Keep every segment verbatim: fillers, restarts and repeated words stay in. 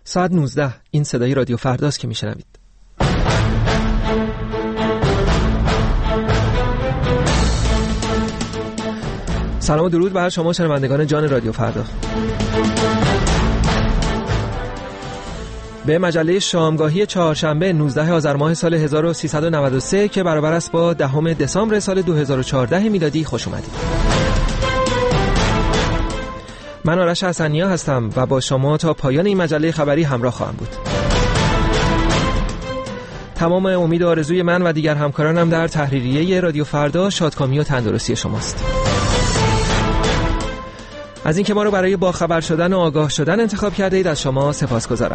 ساعت نوزده. این صدای رادیو فرداست که میشنوید. سلام و درود بر شما شنوندگان جان رادیو فردا. به مجله شامگاهی چهارشنبه نوزده آذر ماه سال هزار و سیصد و نود و سه که برابر است با دهم دسامبر سال دو هزار و چهارده میلادی خوش اومدید. من آرش حسنیا هستم و با شما تا پایان این مجله خبری همراه خواهم بود. تمام امید و آرزوی من و دیگر همکارانم در تحریریه رادیو فردا شادکامی و تندرستی شماست. از اینکه ما رو برای باخبر شدن و آگاه شدن انتخاب کرده اید از شما سپاسگزارم.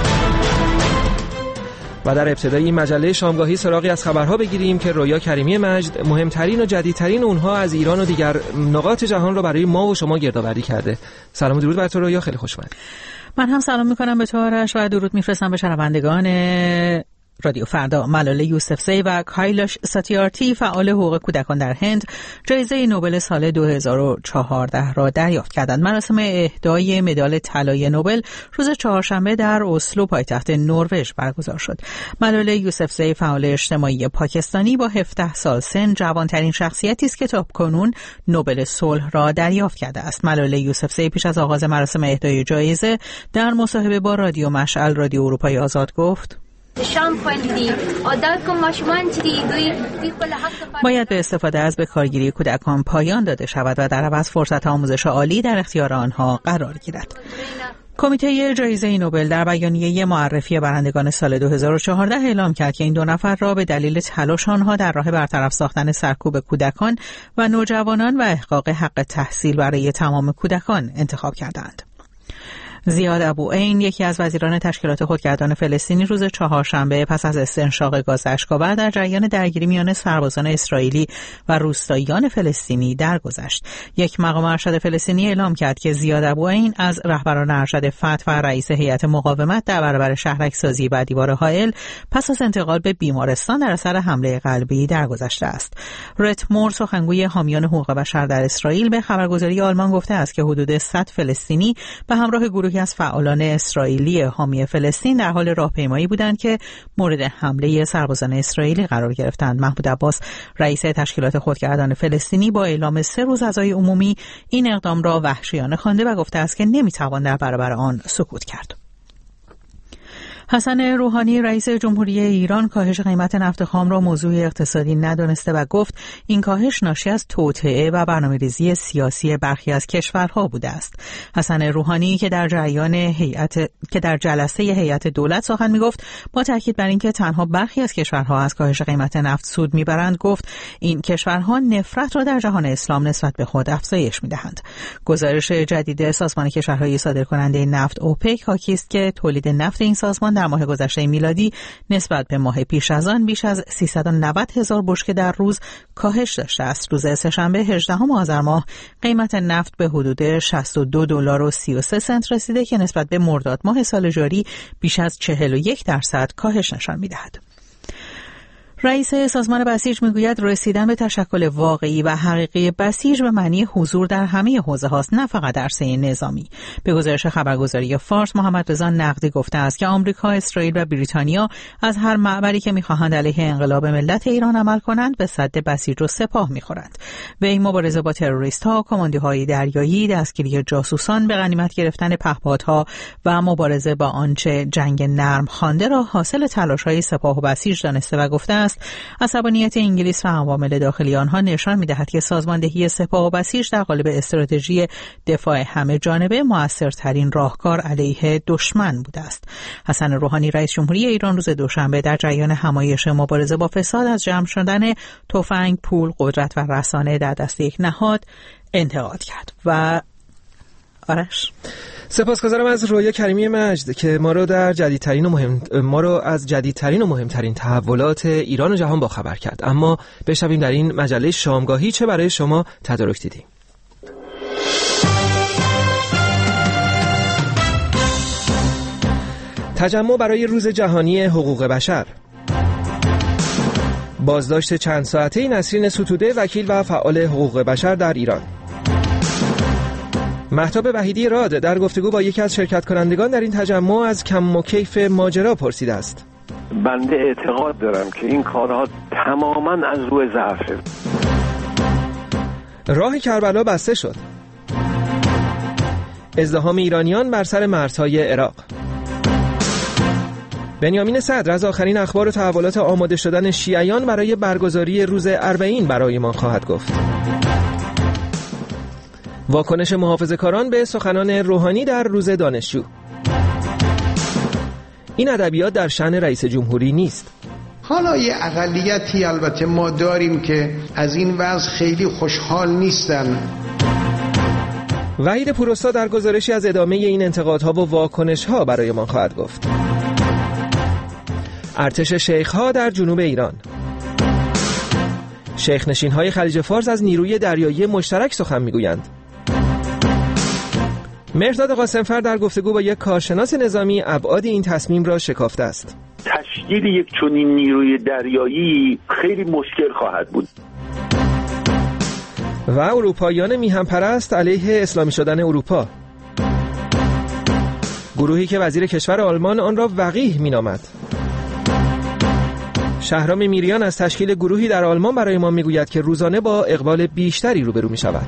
و در ابتدای این مجله شامگاهی سراغی از خبرها بگیریم که رویا کریمی مجد مهمترین و جدیدترین اونها از ایران و دیگر نقاط جهان رو برای ما و شما گردآوری کرده. سلام و درود بر تو رویا، خیلی خوش اومد. من هم سلام میکنم به تو آرش و درود میفرستم به شنوندگان رادیو فردا. ملاله یوسفزئی و کایلاش ساتیارتی فعال حقوق کودکان در هند جایزه نوبل سال دو هزار و چهارده را دریافت کردند. مراسم اهدای مدال طلای نوبل روز چهارشنبه در اسلو پایتخت نروژ برگزار شد. ملاله یوسفزئی فعال اجتماعی پاکستانی با هفده سال سن جوانترین شخصیتی است که تاکنون نوبل صلح را دریافت کرده است. ملاله یوسفزئی پیش از آغاز مراسم اهدای جایزه در مصاحبه با رادیو مشعل رادیو اروپای آزاد گفت: باید به استفاده از بکارگیری کودکان پایان داده شود و در عوض فرصت آموزش عالی در اختیار آنها قرار گیرد. کمیته جایزه نوبل در بیانیه معرفی برندگان سال دو هزار و چهارده اعلام کرد که این دو نفر را به دلیل تلاش آنها در راه برطرف ساختن سرکوب کودکان و نوجوانان و احقاق حق تحصیل برای تمام کودکان انتخاب کردند. زیاد ابوعین، یکی از وزیران تشکیلات خودگردان فلسطینی، روز چهارشنبه پس از استنشاق گاز اشک‌آور در جریان درگیری میان سربازان اسرائیلی و روستاییان فلسطینی درگذشت. یک مقام ارشد فلسطینی اعلام کرد که زیاد ابوعین از رهبران ارشد فتح و رئیس هیئت مقاومت در برابر شهرک‌سازی و دیوار حائل پس از انتقال به بیمارستان در اثر حمله قلبی درگذشته است. رت مور، سخنگوی حامیان حقوق بشر در اسرائیل، به خبرگزاری آلمان گفته است که حدود صد فلسطینی به همراه گروهی از فعالان اسرائیلی حامی فلسطین در حال راهپیمایی بودند که مورد حمله سربازان اسرائیلی قرار گرفتند. محمود عباس، رئیس تشکیلات خودگردان فلسطینی، با اعلام سه روز عزای عمومی این اقدام را وحشیانه خوانده و گفته است که نمیتوان در برابر آن سکوت کرد. حسن روحانی، رئیس جمهوری ایران، کاهش قیمت نفت خام را موضوع اقتصادی ندانسته و گفت این کاهش ناشی از توطئه و برنامه‌ریزی سیاسی برخی از کشورها بوده است. حسن روحانی که در جریان هیئت که در جلسه هیئت دولت سخن می‌گفت، با تاکید بر اینکه تنها برخی از کشورها از کاهش قیمت نفت سود می‌برند، گفت این کشورها نفرت را در جهان اسلام نسبت به خود افزایش می‌دهند. گزارش جدید سازمان کشورهای صادرکننده نفت اوپک حاکی است که تولید نفت این سازمان در ماه گذشته میلادی نسبت به ماه پیش از آن بیش از سیصد و نود هزار بشکه در روز کاهش داشته است. روز سه‌شنبه هجدهم آذر ماه قیمت نفت به حدود شصت و دو دلار و سی و سه سنت رسیده که نسبت به مرداد ماه سال جاری بیش از چهل و یک درصد کاهش نشان می‌دهد. رئیس سازمان بسیج میگوید رسیدن به تشکل واقعی و حقیقی بسیج به معنی حضور در همه حوزه هاست، نه فقط در عرصه نظامی. به گزارش خبرگزاری فارس، محمد رضا نقدی گفته است که آمریکا، اسرائیل و بریتانیا از هر معبری که میخواهند علیه انقلاب ملت ایران عمل کنند به سد بسیج و سپاه میخورند. وی مبارزه با تروریست‌ها، کماندوهای دریایی، دستگیری جاسوسان، به غنیمت گرفتن پهپادها و مبارزه با آنچه جنگ نرم خوانده را حاصل تلاش‌های سپاه و بسیج دانسته و گفته است عصبانیت انگلیس و عوامل داخلی آنها نشان می‌دهد که سازماندهی سپاه و بسیج در قالب استراتژی دفاع همه جانبه موثرترین راهکار علیه دشمن بوده است. حسن روحانی، رئیس جمهوری ایران، روز دوشنبه در جریان همایش مبارزه با فساد از جمع شدن تفنگ، پول، قدرت و رسانه در دست یک نهاد انتقاد کرد. و آرش، سپاسگزارم از رویا کریمی مجد که ما رو در جدیدترین و مهم ما رو از جدیدترین و مهمترین تحولات ایران و جهان با خبر کرد. اما بشنویم در این مجله شامگاهی چه برای شما تدارک دیدیم. تجمع برای روز جهانی حقوق بشر. بازداشت چند ساعته نسرین ستوده، وکیل و فعال حقوق بشر در ایران. مهتاب وحیدی راد در گفتگو با یکی از شرکت کنندگان در این تجمع از کم و کیف ماجرا پرسیده است. بنده اعتقاد دارم که این کارها تماماً از روی ضعفه. راه کربلا بسته شد. ازدحام ایرانیان بر سر مرزهای عراق. بنیامین صدر از آخرین اخبار و تحولات آماده شدن شیعیان برای برگزاری روز اربعین برای ما خواهد گفت. واکنش محافظه‌کاران به سخنان روحانی در روز دانشجو. این ادبیات در شأن رئیس جمهوری نیست. حالا یه اقلیتی البته ما داریم که از این وضع خیلی خوشحال نیستن. وحید پوراستاد در گزارشی از ادامه این انتقادها و واکنش‌ها برای ما خواهد گفت. ارتش شیخ‌ها در جنوب ایران. شیخ نشین‌های خلیج فارس از نیروی دریایی مشترک سخن می‌گویند. مهرداد قاسمفر در گفتگو با یک کارشناس نظامی ابعاد این تصمیم را شکافته است. تشکیل یک چنین نیروی دریایی خیلی مشکل خواهد بود. و اروپاییان میهم پرست علیه اسلامی شدن اروپا. گروهی که وزیر کشور آلمان آن را وقیح مینامد. شهرام میریان از تشکیل گروهی در آلمان برای ما میگوید که روزانه با اقبال بیشتری روبرو میشود.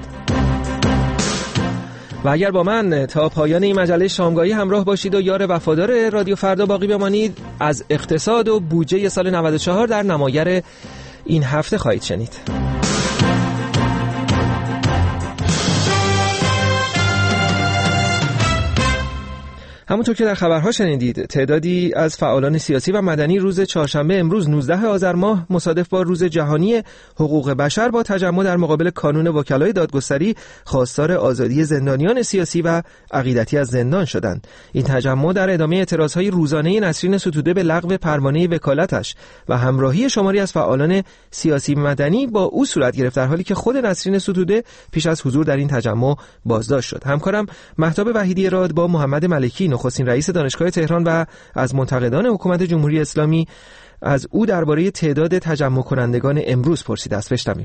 و اگر با من تا پایان این مجله شامگاهی همراه باشید و یار وفادار رادیو فردا باقی بمانید، از اقتصاد و بودجه سال نود و چهار در نمایر این هفته خواهید شنید. همونطور که در خبرها شنیدید، تعدادی از فعالان سیاسی و مدنی روز چهارشنبه امروز نوزدهم آذر ماه مصادف با روز جهانی حقوق بشر با تجمع در مقابل کانون وکلای دادگستری خواستار آزادی زندانیان سیاسی و عقیدتی از زندان شدند. این تجمع در ادامه اعتراضهای روزانه نسرین ستوده به لغو پروانه وکالتش و همراهی شماری از فعالان سیاسی مدنی با او صورت گرفت، در حالی که خود نسرین ستوده پیش از حضور در این تجمع بازداشت شد. همکارم مهتاب وحیدی راد با محمد ملکی نخستین رئیس دانشگاه تهران و از منتقدان حکومت جمهوری اسلامی از او درباره تعداد تجمع کنندگان امروز پرسیده است. بشنویم.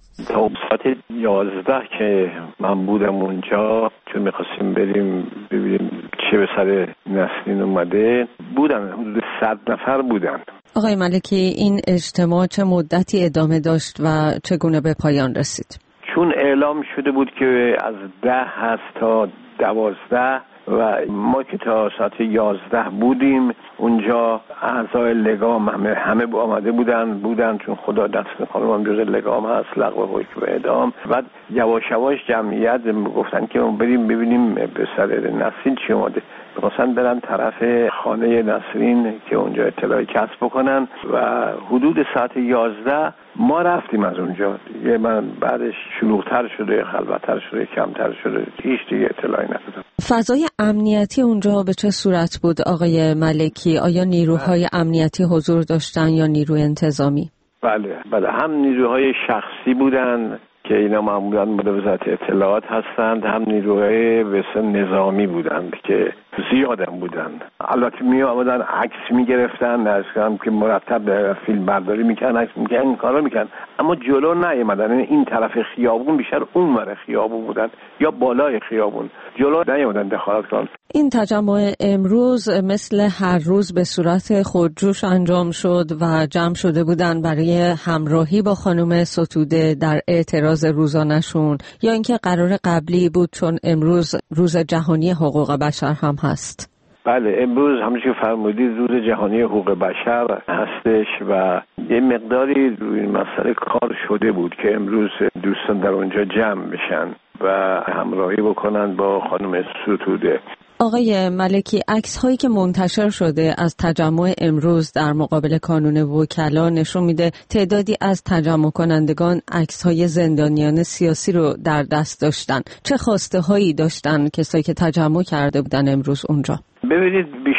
تا ساعت یازده که من بودم اونجا، چون می‌خواستیم بریم ببینیم چه به سر نسرین اومده، بودن حدود صد نفر بودن. آقای ملکی، این اجتماع چه مدتی ادامه داشت و چگونه به پایان رسید؟ چون اعلام شده بود که از ده هست تا دوازده و ما که تا ساعت یازده بودیم اونجا، اعضای لگام همه همه آمده بودن بودن چون خدا دست خانم هم جز لگام هست، لغو حکم اعدام. بعد یواش یواش جمعیت گفتن که بریم ببینیم به سر نسرین چی اومده. می‌خواستن برن طرف خانه نسرین که اونجا اطلاعی کسب بکنن و حدود ساعت یازده ما رفتیم از اونجا. یه من بعدش شلوغ‌تر شده، خلوت‌تر شده، کمتر شده، هیچ دیگه اطلاعی ندادم. فضای امنیتی اونجا به چه صورت بود آقای ملکی؟ آیا نیروهای امنیتی حضور داشتن یا نیروی انتظامی؟ بله بله، هم نیروهای شخصی بودن که اینا معمولاً مدیر وزارت اطلاعات هستند، هم نیروهای بسیار نظامی بودند که زیادم بودند. البته می آمدن عکس می گرفتن، نشدم که مرتب فیلم برداری میکنن، عکس میکنن، این کارا میکنن، اما جلو نیومدن. این طرف خیابون بیشتر اون ور خیابون بودن یا بالای خیابون، جلو نیومدن دخالت کنن. این تجمع امروز مثل هر روز به صورت خودجوش انجام شد و جمع شده بودن برای همراهی با خانم ستوده در اعتراض روزانشون، یا اینکه قرار قبلی بود چون امروز روز جهانی حقوق بشر هم هست؟ بله، امروز همونجوری که فرمودید روز جهانی حقوق بشر هستش و یه مقداری روی این مسئله کار شده بود که امروز دوستان در اونجا جمع بشن و همراهی بکنن با خانم ستوده. آقای ملکی، عکس هایی که منتشر شده از تجمع امروز در مقابل کانون وکلا نشون میده تعدادی از تجمع کنندگان عکس های زندانیان سیاسی رو در دست داشتن. چه خواسته هایی داشتن کسایی که تجمع کرده بودن امروز اونجا؟ ببینید، بیشتر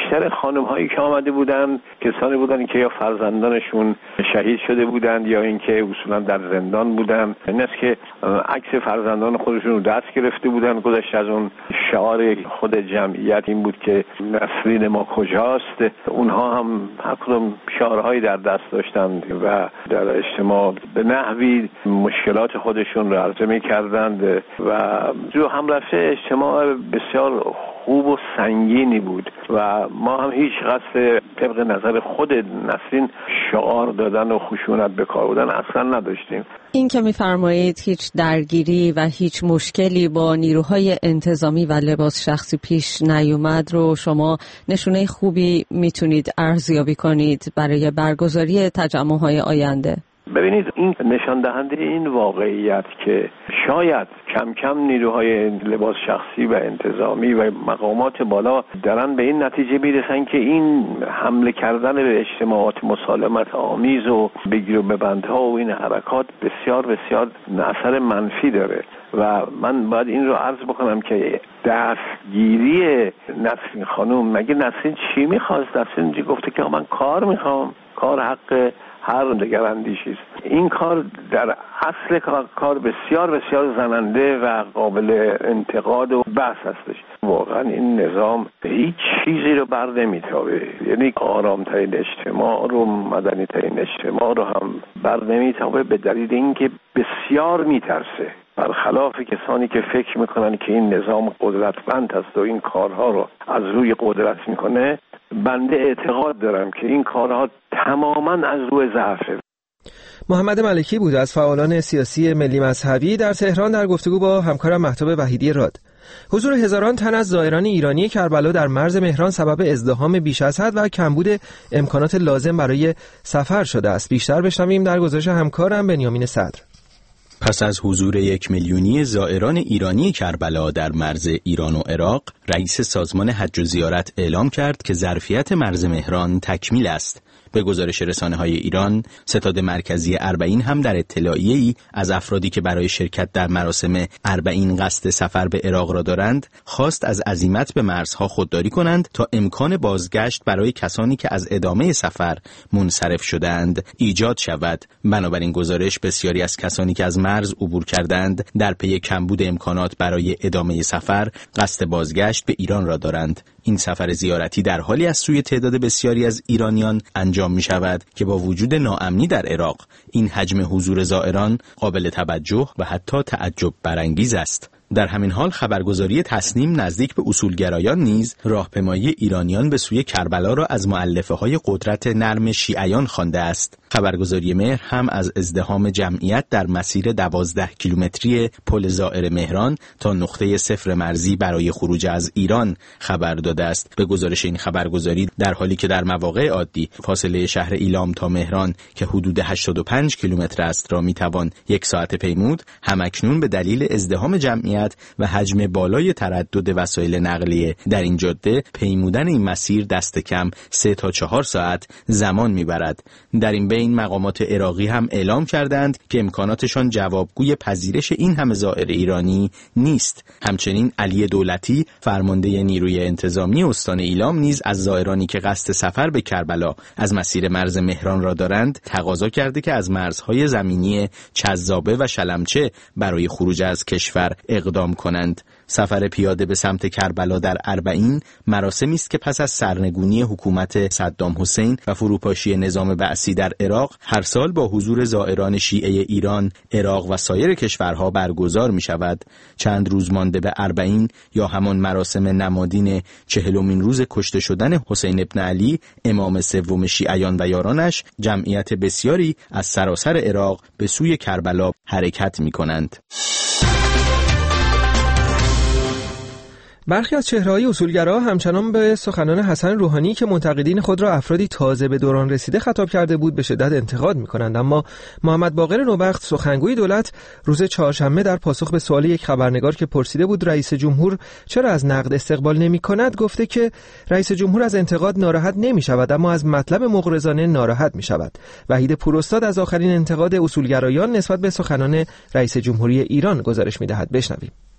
بیشتر خانم هایی که آمده بودن کسانی بودن که یا فرزندانشون شهید شده بودند یا اینکه اصولا در زندان بودن. این است که عکس فرزندان خودشون رو دست گرفته بودن. گذشته از اون شعار خود جمعیت این بود که نسرین ما کجاست. اونها هم هر کدوم شعارهایی در دست داشتند و در اجتماع به نحوی مشکلات خودشون رو عرضه می‌کردند و جو هم رفته اجتماع بسیار خوب و سنگینی بود و ما هم هیچ قصد طبق نظر خود نسرین شعار دادن و خشونت به کار بودن اصلا نداشتیم. این که می‌فرمایید هیچ درگیری و هیچ مشکلی با نیروهای انتظامی و لباس شخصی پیش نیومد رو شما نشونه خوبی میتونید ارزیابی کنید برای برگزاری تجمع‌های آینده؟ ببینید این نشان دهنده این واقعیت که شاید کم کم نیروهای لباس شخصی و انتظامی و مقامات بالا دارن به این نتیجه میرسن که این حمله کردن به اجتماعات مسالمت آمیز و بگیر و ببندها و این حرکات بسیار بسیار اثر منفی داره و من باید این رو عرض بکنم که دستگیری نسرین خانم، مگه نسرین چی میخواست؟ نسرین چی گفته که من کار میخوام، کار حق هر دگراندیشی است. این کار در اصل کار بسیار بسیار زننده و قابل انتقاد و بحث هستش. واقعا این نظام هیچ چیزی رو بر نمیتابه، یعنی آرامترین اجتماع رو، مدنی ترین اجتماع رو هم بر نمیتابه به دلیل اینکه بسیار میترسه. برخلاف کسانی که فکر میکنن که این نظام قدرتمند است و این کارها رو از روی قدرت میکنه، بنده اعتقاد دارم که این کارها تماما از روی ضعفه. محمد ملکی بود از فعالان سیاسی ملی مذهبی در تهران در گفتگو با همکارم مهتاب وحیدی راد. حضور هزاران تن از زائران ایرانی کربلا در مرز مهران سبب ازدحام بیش از حد و کمبود امکانات لازم برای سفر شده است. بیشتر بشنویم در گزارش همکارم بنیامین صدر. پس از حضور یک میلیونی زائران ایرانی کربلا در مرز ایران و عراق، رئیس سازمان حج و زیارت اعلام کرد که ظرفیت مرز مهران تکمیل است. به گزارش رسانه‌های ایران، ستاد مرکزی اربعین هم در اطلاعیه‌ای از افرادی که برای شرکت در مراسم اربعین قصد سفر به عراق را دارند، خواست از عزیمت به مرزها خودداری کنند تا امکان بازگشت برای کسانی که از ادامه سفر منصرف شدند ایجاد شود. بنابراین گزارش بسیاری از کسانی که از مرز عبور کردند در پی کمبود امکانات برای ادامه سفر قصد بازگشت به ایران را دارند. این سفر زیارتی در حالی از سوی تعداد بسیاری از ایرانیان انجام می شود که با وجود ناامنی در عراق این حجم حضور زائران قابل توجه و حتی تعجب برانگیز است. در همین حال خبرگزاری تسنیم نزدیک به اصولگرایان نیز راهپیمایی ایرانیان به سوی کربلا را از مؤلفه‌های قدرت نرم شیعیان خوانده است. خبرگزاری مهر هم از ازدحام جمعیت در مسیر دوازده کیلومتری پل زائر مهران تا نقطه صفر مرزی برای خروج از ایران خبر داده است. به گزارش این خبرگزاری در حالی که در مواقع عادی فاصله شهر ایلام تا مهران که حدود هشتاد و پنج کیلومتر است را میتوان یک ساعت پیمود، همکنون به دلیل ازدحام جمعیت و حجم بالای تردد وسایل نقلیه در این جاده پیمودن این مسیر دست کم سه تا چهار ساعت زمان میبرد. در این بین مقامات عراقی هم اعلام کردند که امکاناتشان جوابگوی پذیرش این همه زائر ایرانی نیست. همچنین علی دولتی فرمانده نیروی انتظامی استان ایلام نیز از زائرانی که قصد سفر به کربلا از مسیر مرز مهران را دارند تقاضا کرده که از مرزهای زمینی چذابه و شلمچه برای خروج از کشور اقدام کنند. سفر پیاده به سمت کربلا در اربعین مراسمی است که پس از سرنگونی حکومت صدام حسین و فروپاشی نظام بعثی در عراق هر سال با حضور زائران شیعه ایران، عراق و سایر کشورها برگزار می شود. چند روز مانده به اربعین یا همان مراسم نمادین چهلمین روز کشته شدن حسین ابن علی امام سوم شیعیان و یارانش، جمعیت بسیاری از سراسر عراق به سوی کربلا حرکت می کنند. برخی از چهره‌های اصولگرا همچنان به سخنان حسن روحانی که منتقدین خود را افرادی تازه به دوران رسیده خطاب کرده بود به شدت انتقاد می‌کنند. اما محمد باقر نوبخت سخنگوی دولت روز چهارشنبه در پاسخ به سوال یک خبرنگار که پرسیده بود رئیس جمهور چرا از نقد استقبال نمی‌کند گفته که رئیس جمهور از انتقاد ناراحت نمی‌شود اما از مطلب مغرضانه ناراحت می‌شود. وحید پوراستاد از آخرین انتقاد اصولگرایان نسبت به سخنان رئیس جمهوری ایران گزارش می‌دهد. بشنویم.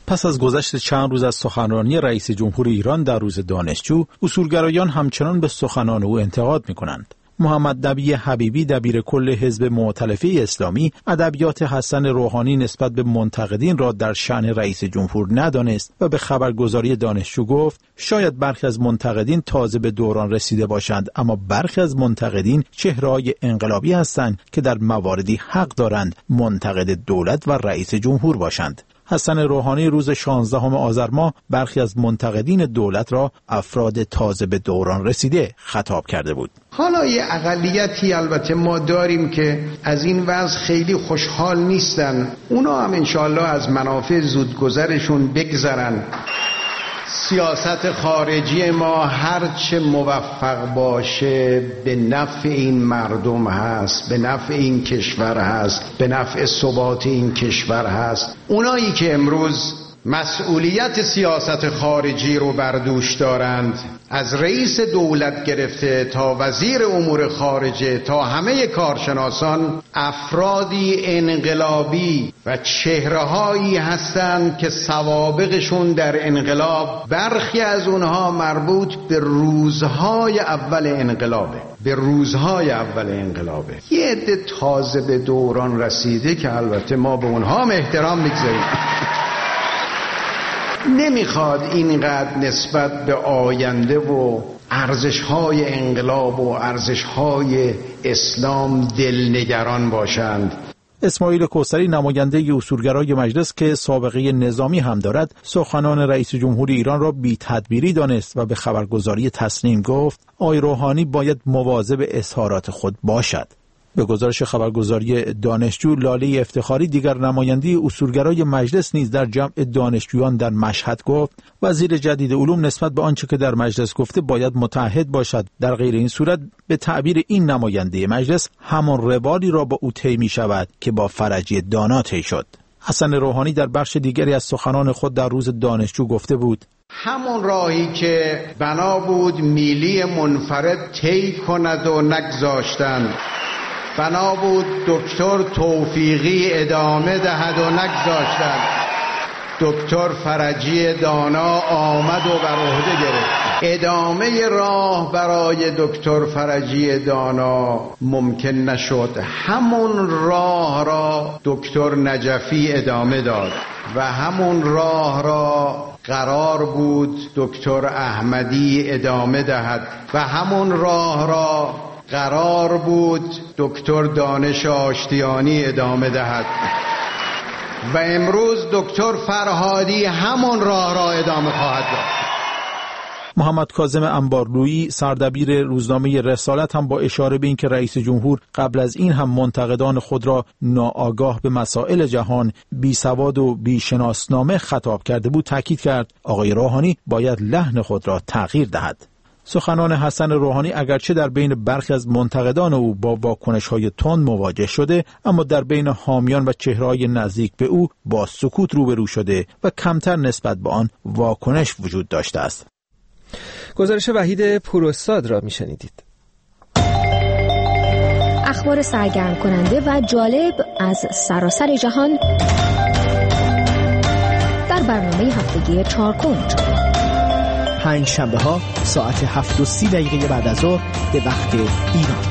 پس از گذشت چند روز از سخنرانی رئیس جمهور ایران در روز دانشجو، اصولگرایان همچنان به سخنان او انتقاد می‌کنند. محمد نبی حبیبی دبیر کل حزب مؤتلفه اسلامی ادبیات حسن روحانی نسبت به منتقدین را در شأن رئیس جمهور ندانست و به خبرگزاری دانشجو گفت شاید برخی از منتقدین تازه به دوران رسیده باشند، اما برخی از منتقدین چهره‌های انقلابی هستند که در مواردی حق دارند منتقد دولت و رئیس جمهور باشند. حسن روحانی روز شانزدهم آذر ماه برخی از منتقدین دولت را افراد تازه به دوران رسیده خطاب کرده بود. حالا یه اقلیتی البته ما داریم که از این وضع خیلی خوشحال نیستن، اونا هم انشاءالله از منافع زودگذرشون بگذرن. سیاست خارجی ما هرچه موفق باشه به نفع این مردم هست، به نفع این کشور هست، به نفع ثبات این کشور هست. اونایی که امروز مسئولیت سیاست خارجی رو بر دوش دارند، از رئیس دولت گرفته تا وزیر امور خارجه تا همه کارشناسان، افرادی انقلابی و چهره‌هایی هستند که سوابقشون در انقلاب برخی از اونها مربوط به روزهای اول انقلابه به روزهای اول انقلابه یه عده تازه به دوران رسیده که البته ما به اونها هم احترام میگذاریم. نمیخواد اینقدر نسبت به آینده و ارزش‌های انقلاب و ارزش‌های اسلام دلنگران باشند. اسماعیل کوثری نماینده اصولگرای مجلس که سابقه نظامی هم دارد، سخنان رئیس جمهور ایران را بی تدبیری دانست و به خبرگزاری تسنیم گفت آقای روحانی باید مواظب اظهارات خود باشد. به گزارش خبرگزاری دانشجو، لاله افتخاری دیگر نماینده اصولگرای مجلس نیز در جمع دانشجویان در مشهد گفت وزیر جدید علوم نسبت به آنچه که در مجلس گفته باید متعهد باشد، در غیر این صورت به تعبیر این نماینده مجلس همان روالی را با او طی می شود که با فرجی دانا طی شد. حسن روحانی در بخش دیگری از سخنان خود در روز دانشجو گفته بود همون راهی که بنا بود میلی منفرد طی کند و نگذاشتند، بنا بود دکتر توفیقی ادامه دهد و نگذاشتند. دکتر فرجی دانا آمد و بر عهده گرفت. ادامه راه برای دکتر فرجی دانا ممکن نشد. همون راه را دکتر نجفی ادامه داد و همون راه را قرار بود دکتر احمدی ادامه دهد و همون راه را قرار بود دکتر دانش آشتیانی ادامه دهد و امروز دکتر فرهادی همون راه را ادامه خواهد داد. محمد کاظم انبارلویی سردبیر روزنامه رسالت هم با اشاره به اینکه رئیس جمهور قبل از این هم منتقدان خود را ناآگاه به مسائل جهان، بیسواد و بیشناسنامه خطاب کرده بود، تاکید کرد آقای روحانی باید لحن خود را تغییر دهد. سخنان حسن روحانی اگرچه در بین برخی از منتقدان او با واکنش‌های تند مواجه شده، اما در بین حامیان و چهره‌های نزدیک به او با سکوت روبرو شده و کمتر نسبت به آن واکنش وجود داشته است. گزارش وحید پوراستاد را میشنیدید. اخبار سرگرم کننده و جالب از سراسر جهان در برنامه هفتگی چهارکنج. پنج شنبه ها ساعت هفت و سی دقیقه بعد از ظهر به وقت ایران.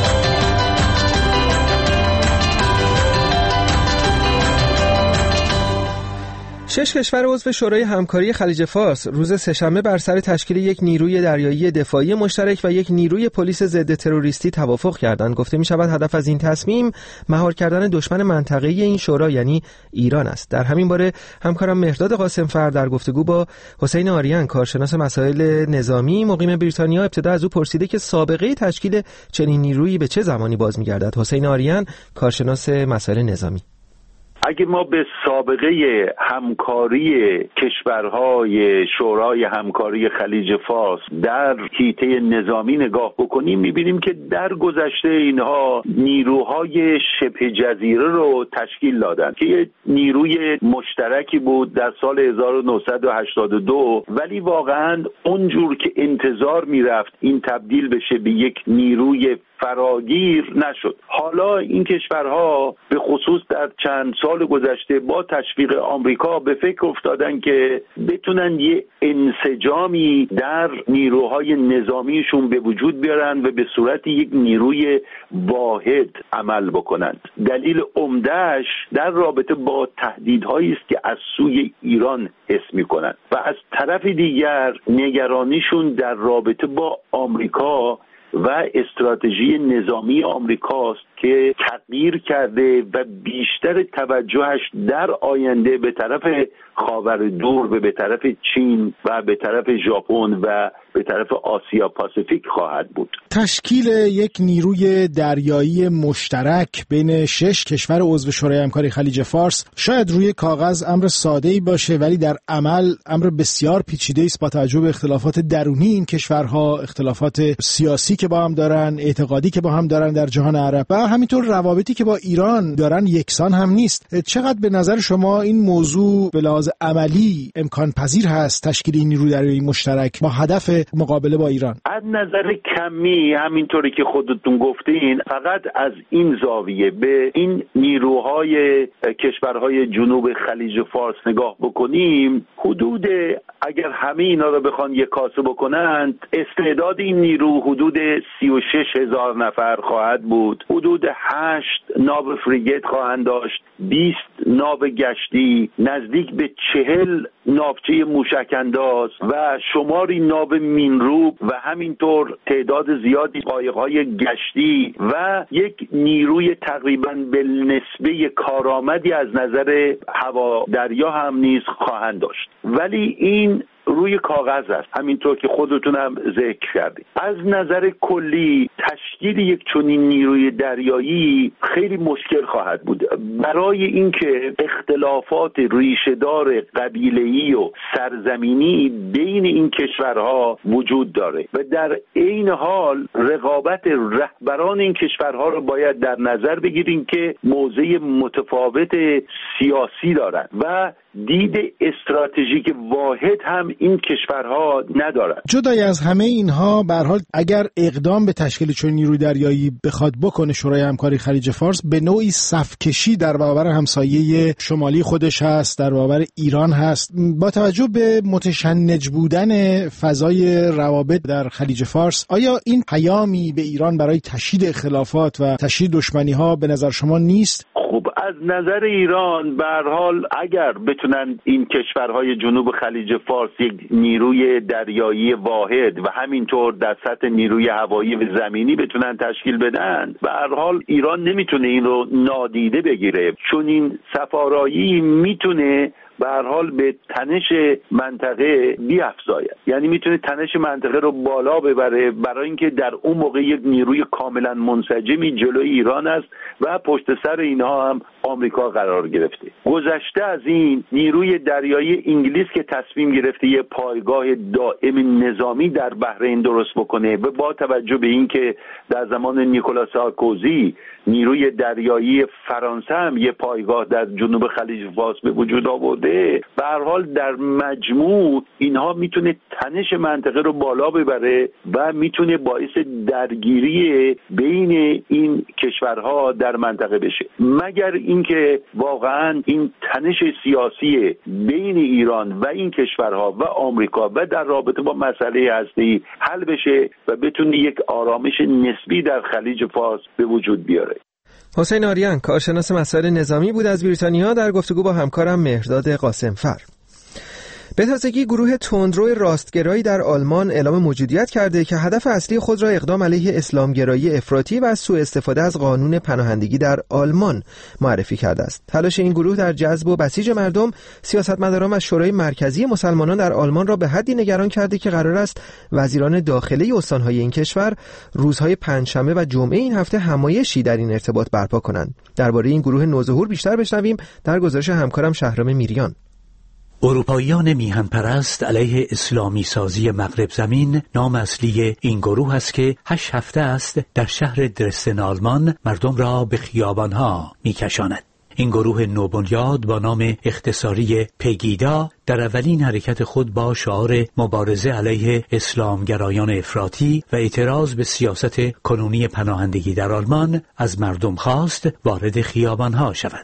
شش کشور عضو شورای همکاری خلیج فارس روز سه‌شنبه بر سر تشکیل یک نیروی دریایی دفاعی مشترک و یک نیروی پلیس ضد تروریستی توافق کردند. گفته می شود هدف از این تصمیم مهار کردن دشمن منطقه‌ای این شورا یعنی ایران است. در همین باره همکارم مهرداد قاسمفر در گفتگو با حسین آریان کارشناس مسائل نظامی مقیم بریتانیا ابتدا از او پرسیده که سابقه تشکیل چنین نیرویی به چه زمانی باز می‌گردد. حسین آریان کارشناس مسائل نظامی: اگه ما به سابقه همکاری کشورهای شورای همکاری خلیج فارس در حیطه نظامی نگاه بکنیم، میبینیم که در گذشته اینها نیروهای شبه جزیره رو تشکیل دادن که یه نیروی مشترکی بود در سال هزار و نهصد و هشتاد و دو، ولی واقعا اونجور که انتظار میرفت این تبدیل بشه به یک نیروی فراگیر نشد. حالا این کشورها به خصوص در چند سال سال گذشته با تشویق آمریکا به فکر افتادن که بتونن یه انسجامی در نیروهای نظامیشون به وجود بیارن و به صورت یک نیروی واحد عمل بکنند. دلیل عمده‌اش در رابطه با تهدیدهایی است که از سوی ایران حس می‌کنند و از طرف دیگر نگرانیشون در رابطه با آمریکا و استراتژی نظامی آمریکاست که تغییر کرده و بیشتر توجهش در آینده به طرف خاور دور و به طرف چین و به طرف ژاپن و به طرف آسیا پاسیفیک خواهد بود. تشکیل یک نیروی دریایی مشترک بین شش کشور عضو شورای همکاری خلیج فارس شاید روی کاغذ امر ساده‌ای باشه، ولی در عمل امر بسیار پیچیده‌ای است با توجه به اختلافات درونی این کشورها، اختلافات سیاسی که با هم دارن، اعتقادی که با هم دارن در جهان عرب و همینطور روابطی که با ایران دارن یکسان هم نیست. چقدر به نظر شما این موضوع به لحاظ عملی امکان پذیر هست تشکیل این نیروی دریایی مشترک با هدف مقابله با ایران؟ از نظر کمی همینطوری که خودتون گفتین، فقط از این زاویه به این نیروهای کشورهای جنوب خلیج فارس نگاه بکنیم، حدود اگر همه اینا رو بخوان یک کاسه بکنند، استعداد این نیرو حدود سی و شش هزار نفر خواهد بود. حدود هشت ناو فریگت خواهند داشت، بیست ناو گشتی، نزدیک به چهل ناوچه موشک‌انداز و شماری ناو مینروب و همینطور تعداد زیادی قایق‌های گشتی و یک نیروی تقریباً به نسبه کارآمدی از نظر هوا دریا هم نیز خواهند داشت. ولی این روی کاغذ است، همینطور که خودتون هم ذکر کردید. از نظر کلی تشکیل یک چنین نیروی دریایی خیلی مشکل خواهد بود، برای اینکه اختلافات ریشه‌دار قبیله‌ای و سرزمینی بین این کشورها وجود داره و در عین حال رقابت رهبران این کشورها رو باید در نظر بگیریم که موضع متفاوت سیاسی دارند و دید استراتژیک واحد هم این کشورها ندارند. جدای از همه اینها، به هر حال اگر اقدام به تشکیل چنین نیروی دریایی بخواد بکنه شورای همکاری خلیج فارس، به نوعی صفکشی در برابر همسایه شمالی خودش هست، در برابر ایران هست. با توجه به متشنج بودن فضای روابط در خلیج فارس، آیا این پیامی به ایران برای تشدید اختلافات و تشدید دشمنی‌ها به نظر شما نیست؟ خب از نظر ایران به هر حال اگر بتونن این کشورهای جنوب خلیج فارس یک نیروی دریایی واحد و همینطور در سطح نیروی هوایی و زمینی بتونن تشکیل بدن، به هر حال ایران نمیتونه این رو نادیده بگیره، چون این سفارایی میتونه به هر حال به تنش منطقه بیفزاید، یعنی میتونه تنش منطقه رو بالا ببره، برای اینکه در اون موقع یک نیروی کاملا منسجمی جلوی ایران است و پشت سر اینها هم آمریکا قرار گرفته. گذشته از این، نیروی دریایی انگلیس که تصمیم گرفته یه پایگاه دائم نظامی در بحرین درست بکنه و با توجه به اینکه در زمان نیکولا سارکوزی نیروی دریایی فرانسه هم یه پایگاه در جنوب خلیج فارس به وجود آورده، به هر حال در مجموع اینها میتونه تنش منطقه رو بالا ببره و میتونه باعث درگیری بین این کشورها در منطقه بشه، مگر اینکه واقعا این تنش سیاسی بین ایران و این کشورها و آمریکا و در رابطه با مسئله هسته‌ای حل بشه و بتونه یک آرامش نسبی در خلیج فارس به وجود بیاره. حسین آریان، کارشناس مسائل نظامی بود از بریتانیا، در گفتگو با همکارم مهرداد قاسمفر. به تازگی گروه تندرو راستگرایی در آلمان اعلام موجودیت کرده که هدف اصلی خود را اقدام علیه اسلامگرایی افراطی و سوء استفاده از قانون پناهندگی در آلمان معرفی کرده است. تلاش این گروه در جذب و بسیج مردم، سیاستمداران و شورای مرکزی مسلمانان در آلمان را به حدی نگران کرده که قرار است وزیران داخلی استانهای این کشور روزهای پنجشنبه و جمعه این هفته همایشی در این ارتباط برپا کنند. درباره این گروه نوظهور بیشتر بشنویم در گزارش همکارم شهرام میریان. اروپاییان میهن پرست علیه اسلامی سازی مغرب زمین نام اصلی این گروه است که هشت هفته است در شهر درستن آلمان مردم را به خیابانها میکشاند. این گروه نوبنیاد با نام اختصاری پگیدا در اولین حرکت خود با شعار مبارزه علیه اسلامگرایان افراطی و اعتراض به سیاست کنونی پناهندگی در آلمان از مردم خواست وارد خیابانها شوند.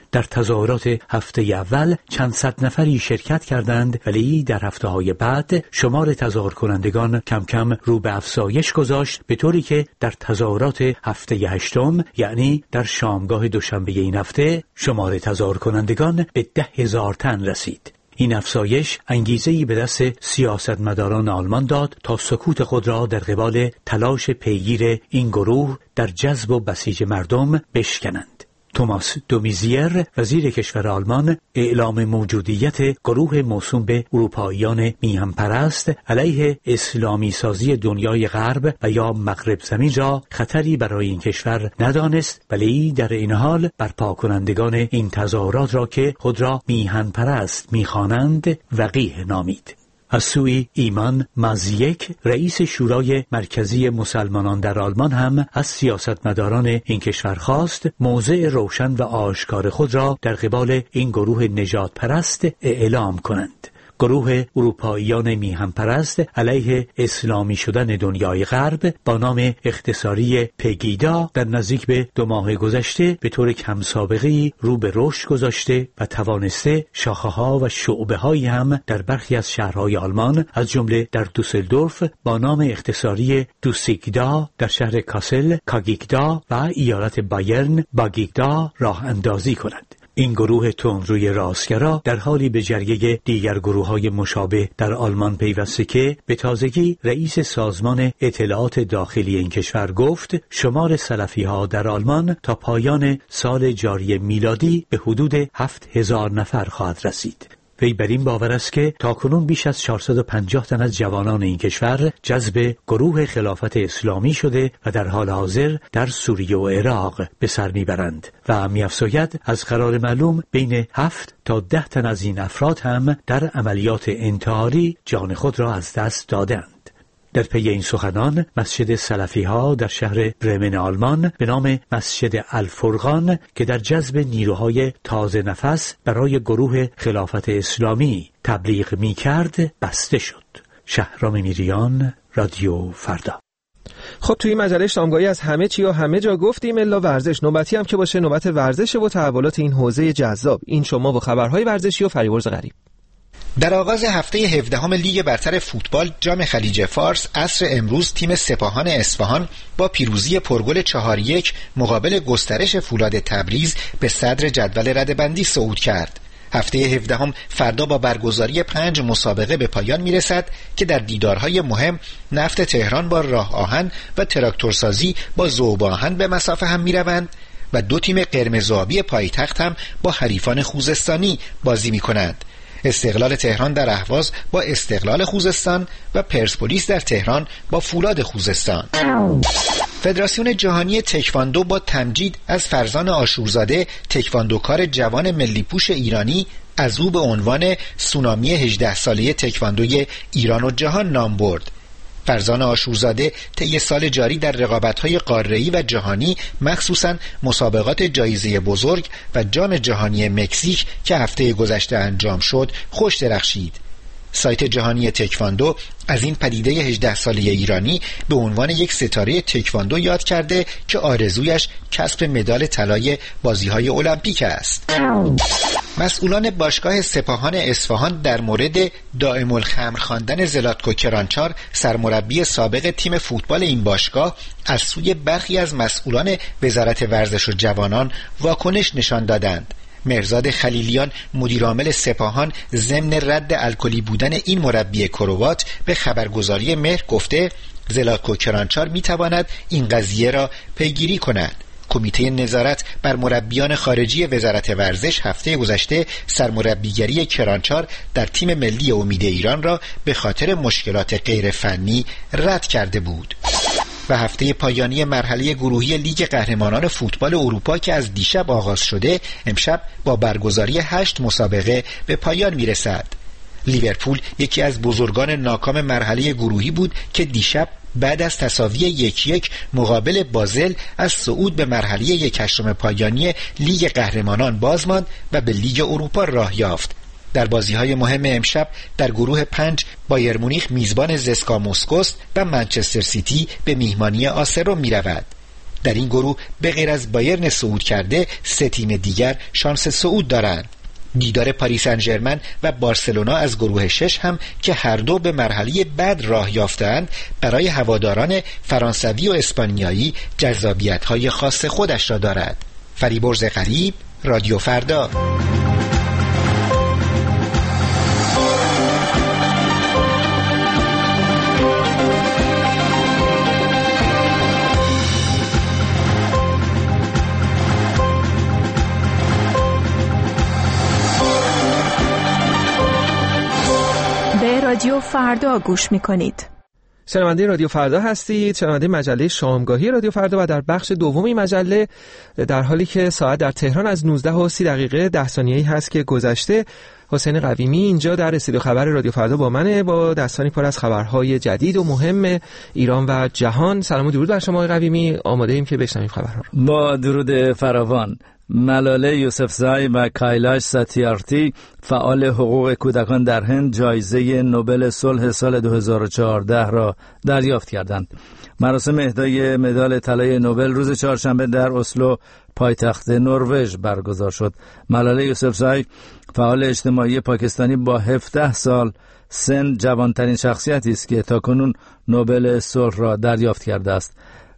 در تظاهرات هفته اول چند صد نفری شرکت کردند، ولی در هفته های بعد شمار تظاهر کنندگان کم کم رو به افزایش گذاشت، به طوری که در تظاهرات هفته هشتم یعنی در شامگاه دوشنبه این هفته شمار تظاهر کنندگان به ده هزار تن رسید. این افزایش انگیزه‌ای به دست سیاستمداران آلمان داد تا سکوت خود را در قبال تلاش پیگیر این گروه در جذب و بسیج مردم بشکنند. توماس دومیزیر وزیر کشور آلمان اعلام موجودیت گروه موسوم به اروپاییان میهن پرست علیه اسلامی سازی دنیای غرب و یا مغرب زمین را خطری برای این کشور ندانست، ولی در این حال برپا کنندگان این تظاهرات را که خود را میهن پرست میخوانند وقیح نامید. از سوی ایمان مازیک رئیس شورای مرکزی مسلمانان در آلمان هم از سیاستمداران این کشور خواست موضع روشن و آشکار خود را در قبال این گروه نجات پرست اعلام کنند. گروه اروپاییان میهن پرست علیه اسلامی شدن دنیای غرب با نام اختصاری پگیدا در نزدیک به دو ماه گذشته به طور کم سابقه‌ای رو به رشد گذاشته و توانسته شاخه‌ها و شعبه‌هایی هم در برخی از شهرهای آلمان از جمله در دوسلدورف با نام اختصاری دوسیگدا، در شهر کاسل کاگیگدا و ایالت بایرن باگیگدا راه اندازی کنند. این گروه تندروی راستگرا در حالی به جریه دیگر گروه‌های مشابه در آلمان پیوسته که به تازگی رئیس سازمان اطلاعات داخلی این کشور گفت شمار سلفی‌ها در آلمان تا پایان سال جاری میلادی به حدود هفت هزار نفر خواهد رسید. وی بر این باور است که تاکنون بیش از چهارصد و پنجاه تن از جوانان این کشور جذب گروه خلافت اسلامی شده و در حال حاضر در سوریه و عراق به سر میبرند و می‌افزاید از قرار معلوم بین هفت تا ده تن از این افراد هم در عملیات انتحاری جان خود را از دست دادند. در پی این سخنان مسجد سلفی‌ها در شهر برمن آلمان به نام مسجد الفرقان که در جذب نیروهای تازه نفس برای گروه خلافت اسلامی تبلیغ می‌کرد بسته شد. شهرام میریان، رادیو فردا. خب توی مجله شامگاهی از همه چی و همه جا گفتیم الا ورزش. نوبتی هم که باشه نوبت ورزش و تحولات این حوزه جذاب. این شما و خبرهای ورزشی و فریبرز غریب. در آغاز هفته هفدهم لیگ برتر فوتبال جام خلیج فارس عصر امروز تیم سپاهان اصفهان با پیروزی پرگل چهار یک مقابل گسترش فولاد تبریز به صدر جدول رده‌بندی صعود کرد. هفته هفدهم فردا با برگزاری پنج مسابقه به پایان میرسد که در دیدارهای مهم نفت تهران با راه آهن و تراکتورسازی با ذوب آهن به مسافه هم میروند و دو تیم قرمز و آبی پایتخت هم با حریفان خوزستانی بازی میکنند. استقلال تهران در اهواز با استقلال خوزستان و پرسپولیس در تهران با فولاد خوزستان. فدراسیون جهانی تکواندو با تمجید از فرزان آشورزاده تکواندوکار جوان ملی پوش ایرانی از او به عنوان سونامی هجده ساله تکواندوی ایران و جهان نام برد. فرزان آشورزاده طی سال جاری در رقابت‌های قاره‌ای و جهانی مخصوصاً مسابقات جایزه بزرگ و جام جهانی مکزیک که هفته گذشته انجام شد خوش درخشید. سایت جهانی تکواندو از این پدیده هجده ساله ایرانی به عنوان یک ستاره تکواندو یاد کرده که آرزویش کسب مدال طلای بازی‌های المپیک است. مسئولان باشگاه سپاهان اصفهان در مورد دائم الخمر خواندن زلاتکو کرانچار سرمربی سابق تیم فوتبال این باشگاه از سوی برخی از مسئولان وزارت ورزش و جوانان واکنش نشان دادند. مهرزاد خلیلیان مدیرعامل سپاهان ضمن رد الکلی بودن این مربی کروات به خبرگزاری مهر گفته زلاتکو کرانچار میتواند این قضیه را پیگیری کند. کمیته نظارت بر مربیان خارجی وزارت ورزش هفته گذشته سرمربیگری کرانچار در تیم ملی امید ایران را به خاطر مشکلات غیر فنی رد کرده بود. و هفته پایانی مرحله گروهی لیگ قهرمانان فوتبال اروپا که از دیشب آغاز شده امشب با برگزاری هشت مسابقه به پایان میرسد. لیورپول یکی از بزرگان ناکام مرحله گروهی بود که دیشب بعد از تساوی یک یک مقابل بازل از صعود به مرحله یک هشتم پایانی لیگ قهرمانان باز ماند و به لیگ اروپا راه یافت. در بازی‌های مهم امشب در گروه پنج بایر مونیخ میزبان زسکا مسکو و منچستر سیتی به میهمانی آسرو می‌رود. در این گروه به غیر از بایرن صعود کرده سه تیم دیگر شانس صعود دارند. دیدار پاریس سن ژرمن و بارسلونا از گروه شش هم که هر دو به مرحله بعد راه یافتند برای هواداران فرانسوی و اسپانیایی جذابیت‌های خاص خودش را دارد. فریبرز غریب، رادیو فردا. رادیو فردا گوش میکنید. شنونده رادیو فردا هستید، شنونده مجله شامگاهی رادیو فردا و در بخش دومی مجله در حالی که ساعت در تهران از نوزده و سی دقیقه ده ثانیه‌ای هست که گذشته، حسین قویمی اینجا در استودیو خبر رادیو فردا با منه با دستانی پر از خبرهای جدید و مهم ایران و جهان. سلام و درود بر شما آقای قویمی، آماده ایم که بشنویم خبرها رو. با درود فراوان. ملاله یوسفزای و کایلاش ساتیارتی فعال حقوق کودکان در هند جایزه نوبل صلح سال دو هزار و چهارده را دریافت کردند. مراسم اهدای مدال طلای نوبل روز چهارشنبه در اسلو پایتخت نروژ برگزار شد. ملاله یوسفزای فعال اجتماعی پاکستانی با هفده سال سن جوانترین شخصیتی است که تاکنون نوبل صلح را دریافت کرده است.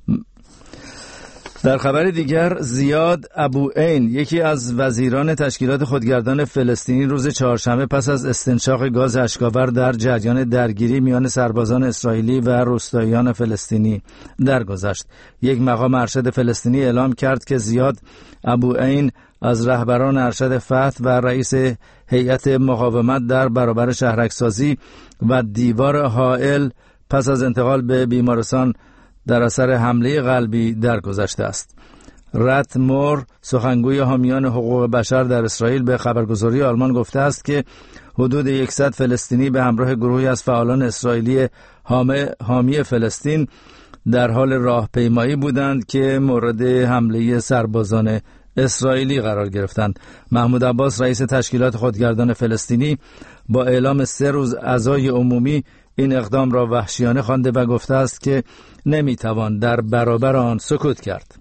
در خبر دیگر، زیاد ابو عین یکی از وزیران تشکیلات خودگردان فلسطینی روز چهارشنبه پس از استنشاق گاز اشک‌آور در جریان درگیری میان سربازان اسرائیلی و روستاییان فلسطینی درگذشت. یک مقام ارشد فلسطینی اعلام کرد که زیاد ابو عین از رهبران ارشد فتح و رئیس هیئت مقاومت در برابر شهرک‌سازی و دیوار حائل پس از انتقال به بیمارستان در اثر حمله قلبی درگذشته است. رت مور، سخنگوی حامیان حقوق بشر در اسرائیل، به خبرگزاری آلمان گفته است که حدود صد فلسطینی به همراه گروهی از فعالان اسرائیلی حامی فلسطین در حال راهپیمایی بودند که مورد حمله سربازان اسرائیلی قرار گرفتند. محمود عباس، رئیس تشکیلات خودگردان فلسطینی، با اعلام سه روز عزای عمومی این اقدام را وحشیانه خوانده و گفته است که نمیتوان در برابر آن سکوت کرد.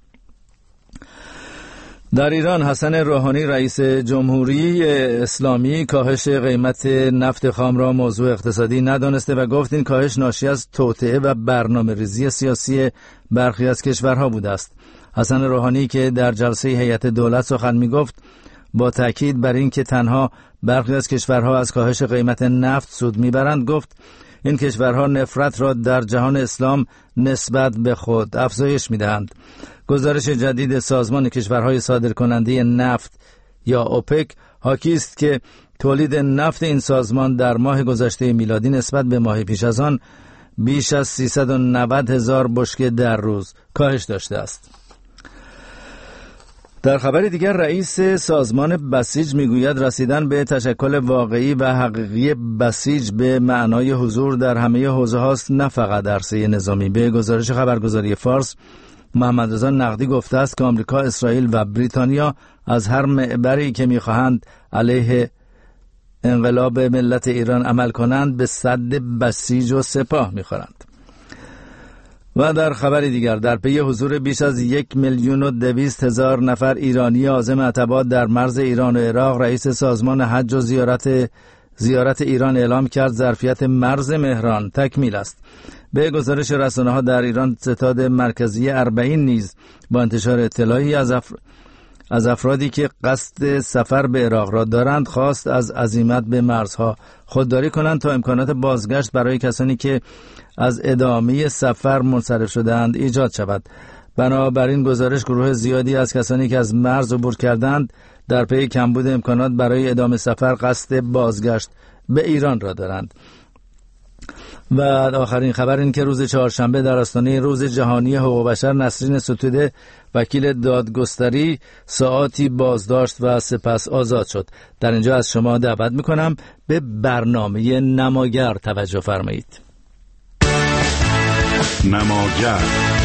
در ایران، حسن روحانی رئیس جمهوری اسلامی کاهش قیمت نفت خام را موضوع اقتصادی ندانسته و گفت این کاهش ناشی از توطئه و برنامه‌ریزی سیاسی برخی از کشورها بوده است. حسن روحانی که در جلسه هیئت دولت سخن می‌گفت، با تاکید بر این که تنها برخی از کشورها از کاهش قیمت نفت سود می‌برند گفت این کشورها نفرت را در جهان اسلام نسبت به خود افزایش می‌دهند. گزارش جدید سازمان کشورهای صادرکننده نفت یا اوپک حاکی است که تولید نفت این سازمان در ماه گذشته میلادی نسبت به ماه پیش از آن بیش از سیصد و نود هزار بشکه در روز کاهش داشته است. در خبر دیگر، رئیس سازمان بسیج میگوید رسیدن به تشکل واقعی و حقیقی بسیج به معنای حضور در همه حوزه هاست، نه فقط عرصه نظامی. به گزارش خبرگزاری فارس، محمد رضا نقدی گفته است که آمریکا، اسرائیل و بریتانیا از هر معبری که میخواهند علیه انقلاب ملت ایران عمل کنند به سد بسیج و سپاه میخورند. و در خبر دیگر، در پی حضور بیش از یک میلیون و دویست هزار نفر ایرانی عازم عتبات در مرز ایران و عراق، رئیس سازمان حج و زیارت زیارت ایران اعلام کرد ظرفیت مرز مهران تکمیل است. به گزارش رسانه‌ها در ایران، ستاد مرکزی اربعین نیز با انتشار اطلاعی از افر... از افرادی که قصد سفر به عراق را دارند خواست از عزیمت به مرزها خودداری کنند تا امکانات بازگشت برای کسانی که از ادامه سفر منصرف شده‌اند ایجاد شود. بنابراین گزارش، گروه زیادی از کسانی که از مرز عبور کردند در پی کمبود امکانات برای ادامه سفر قصد بازگشت به ایران را دارند. و آخرین خبر این که روز چهارشنبه در آستانه روز جهانی حقوق بشر، نسرین ستوده، وکیل دادگستری، ساعاتی بازداشت و سپس آزاد شد. در اینجا از شما دعوت میکنم به برنامه نماگر توجه فرمایید. نماگر،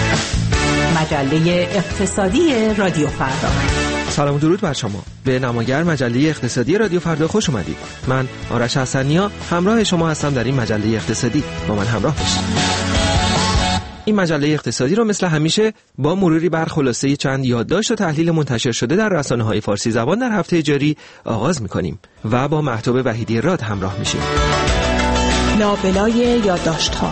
مجله اقتصادی رادیو فردا. سلام و درود بر شما. به نماگر، مجله اقتصادی رادیو فردا خوش اومدید. من آرش حسنیا همراه شما هستم در این مجله اقتصادی. با من همراه باشید. این مجله اقتصادی رو مثل همیشه با مروری بر خلاصه چند یادداشت و تحلیل منتشر شده در رسانه‌های فارسی زبان در هفته جاری آغاز می‌کنیم و با مهتاب وحیدی راد همراه میشیم. لابلای یادداشت‌ها.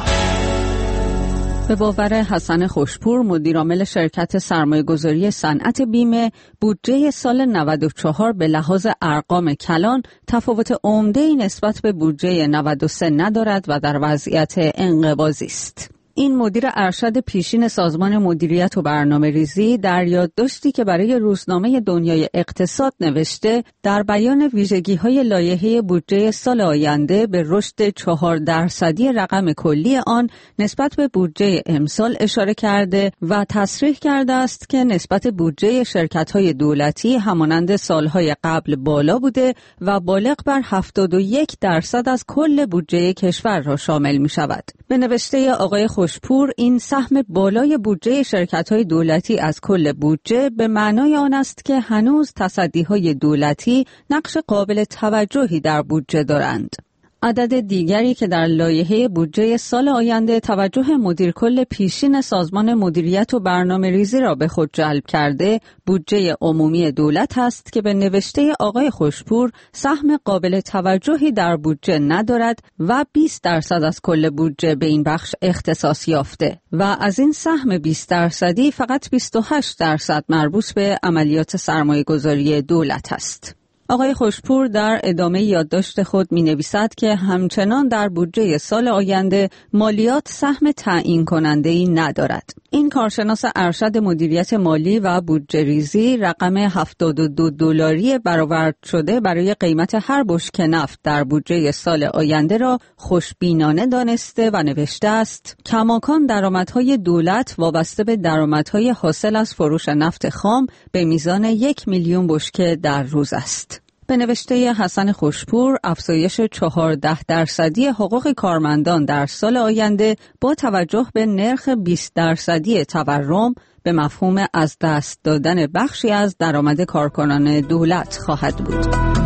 به باور حسن خوشپور، مدیرعامل شرکت سرمایه‌گذاری صنعت بیمه، بودجه سال نود و چهار به لحاظ ارقام کلان تفاوت عمده‌ای نسبت به بودجه نود و سه ندارد و در وضعیت انقباضی است. این مدیر ارشد پیشین سازمان مدیریت و برنامه‌ریزی در یادداشتی که برای روزنامه دنیای اقتصاد نوشته، در بیان ویژگی‌های لایحه بودجه سال آینده به رشد چهار درصدی رقم کلی آن نسبت به بودجه امسال اشاره کرده و تصریح کرده است که نسبت بودجه شرکت‌های دولتی همانند سالهای قبل بالا بوده و بالغ بر هفتاد و یک درصد از کل بودجه کشور را شامل می‌شود. به نوشته آقای خوشپور، این سهم بالای بودجه شرکت‌های دولتی از کل بودجه به معنای آن است که هنوز تصدی‌های دولتی نقش قابل توجهی در بودجه دارند. عدد دیگری که در لایحه بودجه سال آینده توجه مدیر کل پیشین سازمان مدیریت و برنامه‌ریزی را به خود جلب کرده، بودجه عمومی دولت است که به نوشته آقای خوشپور سهم قابل توجهی در بودجه ندارد و بیست درصد از کل بودجه به این بخش اختصاص یافته و از این سهم بیست درصدی فقط بیست و هشت درصد مربوط به عملیات سرمایه‌گذاری دولت است. آقای خوشپور در ادامه یادداشت خود می نویسد که همچنان در بودجه سال آینده مالیات سهم تعیین کننده‌ای ندارد. این کارشناس ارشد مدیریت مالی و بودجه ریزی رقم هفتاد و دو دلاری برآورد شده برای قیمت هر بشکه نفت در بودجه سال آینده را خوشبینانه دانسته و نوشته است: کماکان درآمدهای دولت وابسته به درآمدهای حاصل از فروش نفت خام به میزان یک میلیون بشکه در روز است. به نوشته حسن خوشپور، افزایش چهارده درصدی حقوق کارمندان در سال آینده با توجه به نرخ بیست درصدی تورم به مفهوم از دست دادن بخشی از درآمد کارکنان دولت خواهد بود.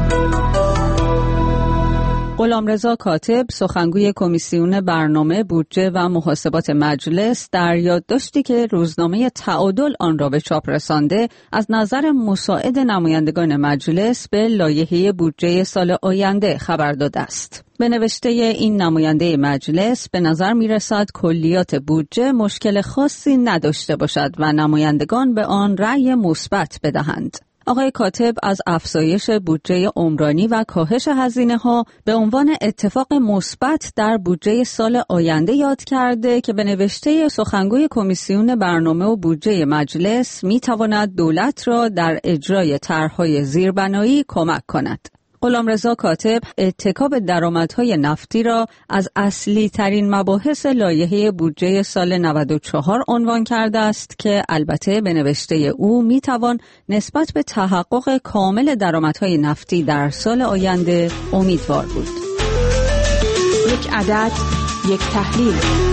غلامرضا کاتب، سخنگوی کمیسیون برنامه، بودجه و محاسبات مجلس، در یادداشتی که روزنامه تعادل آن را به چاپ رسانده، از نظر مساعد نمایندگان مجلس به لایحه بودجه سال آینده خبر داده است. به نوشته این نماینده مجلس، به نظر می رسد کلیات بودجه مشکل خاصی نداشته باشد و نمایندگان به آن رأی مثبت بدهند. آقای کاتب از افزایش بودجه عمرانی و کاهش هزینه‌ها به عنوان اتفاق مثبت در بودجه سال آینده یاد کرده که به نوشته سخنگوی کمیسیون برنامه و بودجه مجلس می‌تواند دولت را در اجرای طرح‌های زیربنایی کمک کند. غلامرضا کاتب اتکا به درآمدهای نفتی را از اصلی ترین مباحث لایحه بودجه سال نود و چهار عنوان کرده است که البته به نوشته او میتوان نسبت به تحقق کامل درآمدهای نفتی در سال آینده امیدوار بود. یک عدد، یک تحلیل.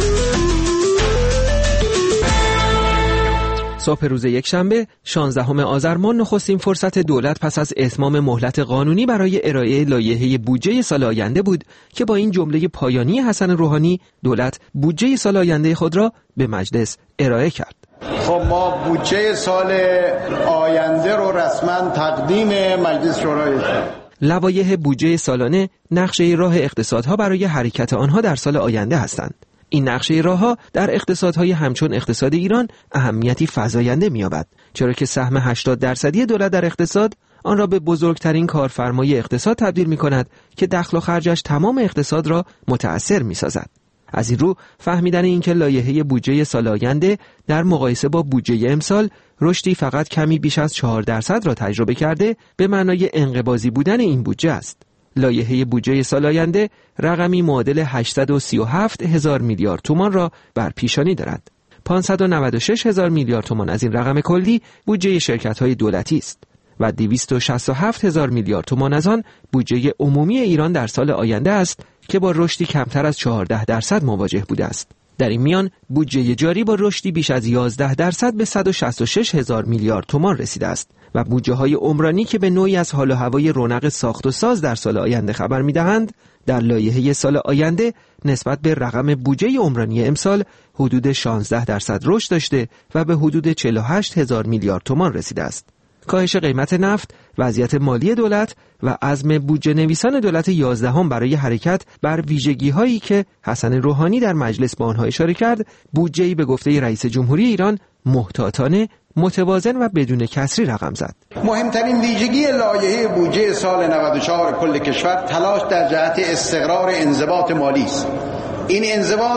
صبح روز یکشنبه شانزدهم آذر ماه نخستین فرصت دولت پس از اتمام مهلت قانونی برای ارائه لایحه بودجه سال آینده بود که با این جمله پایانی حسن روحانی دولت بودجه سال آینده خود را به مجلس ارائه کرد. خب ما بودجه سال آینده رو رسما تقدیم مجلس شورای کردیم. لوایح بودجه سالانه نقشه راه اقتصادها برای حرکت آنها در سال آینده هستند. این نقشه راهها در اقتصادهای همچون اقتصاد ایران اهمیتی فزاینده می‌یابد، چرا که سهم هشتاد درصدی دولت در اقتصاد آن را به بزرگترین کارفرمای اقتصاد تبدیل می‌کند که دخل و خرجش تمام اقتصاد را متأثر می‌سازد. از این رو فهمیدن اینکه لایحه بودجه سال آینده در مقایسه با بودجه امسال رشدی فقط کمی بیش از چهار درصد را تجربه کرده به معنای انقباضی بودن این بودجه است. لایحه بودجه سال آینده رقمی معادل هشتصد و سی و هفت هزار میلیارد تومان را بر پیشانی دارد. پانصد و نود و شش هزار میلیارد تومان از این رقم کلی بودجه شرکت‌های دولتی است و دویست و شصت و هفت هزار میلیارد تومان از آن بودجه عمومی ایران در سال آینده است که با رشدی کمتر از چهارده درصد مواجه بوده است. در این میان بودجه جاری با رشدی بیش از یازده درصد به صد و شصت و شش هزار میلیارد تومان رسیده است و بودجه های عمرانی که به نوعی از حال و هوای رونق ساخت و ساز در سال آینده خبر می‌دهند در لایحه سال آینده نسبت به رقم بودجه عمرانی امسال حدود شانزده درصد رشد داشته و به حدود چهل و هشت هزار میلیارد تومان رسیده است. کاهش قیمت نفت، وضعیت مالی دولت و عزم بودجه نویسان دولت یازدهم برای حرکت بر ویژگی‌هایی که حسن روحانی در مجلس به آنها اشاره کرد، بودجه‌ای به گفته رئیس جمهوری ایران محتاطانه، متوازن و بدون کسری رقم زد. مهمترین ویژگی لایحه بودجه سال نود و چهار کل کشور تلاش در جهت استقرار انضباط مالی است. این انضباط